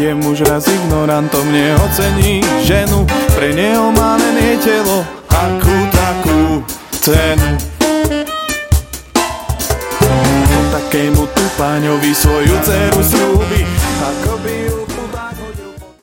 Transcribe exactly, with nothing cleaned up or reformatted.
je muž raz ignorantom, neocení ženu, pre neho má len jej telo, akú takú cenu. Takému tupáňovi svoju dceru slúbi, ako by ju